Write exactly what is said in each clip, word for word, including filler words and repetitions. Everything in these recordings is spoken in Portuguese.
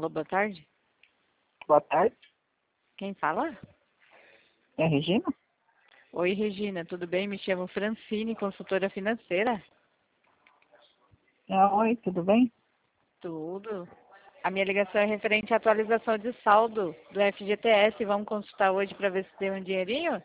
Alô, boa tarde. Boa tarde, Quem fala? é a Regina? Oi, Regina, tudo bem? Me chamo Francine, consultora financeira. Ah, oi, tudo bem? Tudo. A minha ligação é referente à atualização de saldo do F G T S. Vamos consultar hoje para ver se tem um dinheirinho?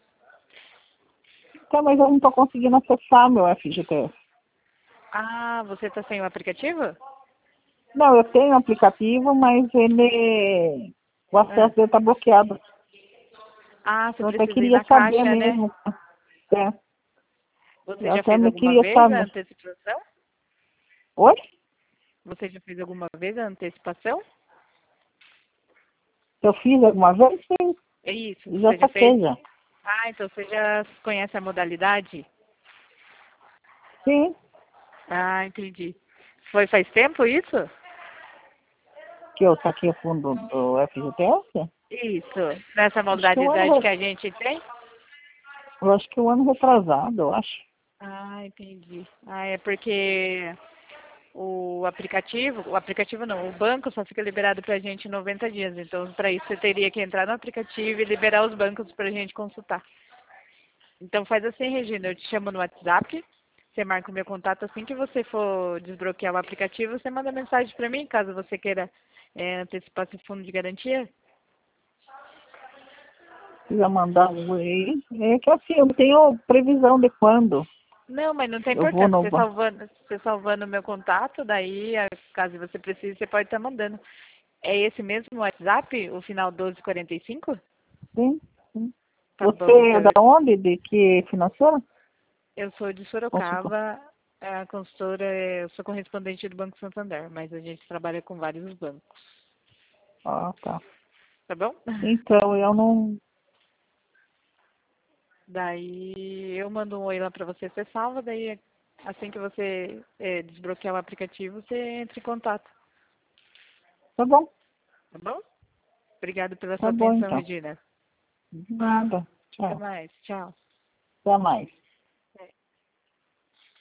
Tá, mas eu não estou conseguindo acessar meu F G T S. Ah, você está sem o aplicativo? Não, eu tenho o aplicativo, mas ele... o Ah, acesso dele está bloqueado. ah você Eu até precisa ir queria na saber caixa, né? mesmo. É, Você eu já até fez me alguma queria vez a saber. antecipação? Oi? Você já fez alguma vez a antecipação? Eu fiz alguma vez? Sim, É isso, já você já fez? saquei já. Ah, então você já conhece a modalidade? Sim, Ah, entendi. Foi faz tempo isso? que eu saquei o fundo do F G T S. Isso. Nessa Acho que o ano, modalidade que re- a gente tem? eu acho que o ano retrasado, eu acho. Ah, entendi. Ah, é porque o aplicativo, o aplicativo não, o banco só fica liberado pra gente em noventa dias. Então, para isso você teria que entrar no aplicativo e liberar os bancos pra gente consultar. Então faz assim, Regina, eu te chamo no WhatsApp, você marca o meu contato assim que você for desbloquear o aplicativo, você manda mensagem pra mim, caso você queira é, antecipar esse fundo de garantia. Precisa mandar um aí. É que assim, eu não tenho previsão de quando Não, mas não tem eu vou importância. no Você banco. salvando, você salvando o meu contato, daí, a- caso você precise, você pode estar mandando. É esse mesmo WhatsApp, o final doze quarenta e cinco? Sim, sim. Tá Você bom, é então. da onde? De que financeira? Eu sou de Consultor. Sorocaba, a consultora, eu sou correspondente do Banco Santander, mas a gente trabalha com vários bancos. Ah, tá. Tá bom? Então, eu não... Daí eu mando um oi lá pra você, você salva, daí assim que você é, desbloquear o aplicativo, você entra em contato. Tá bom, Tá bom? Obrigado pela sua tá bom atenção, então. Regina. De nada. Até Tchau. mais. Tchau. Até mais.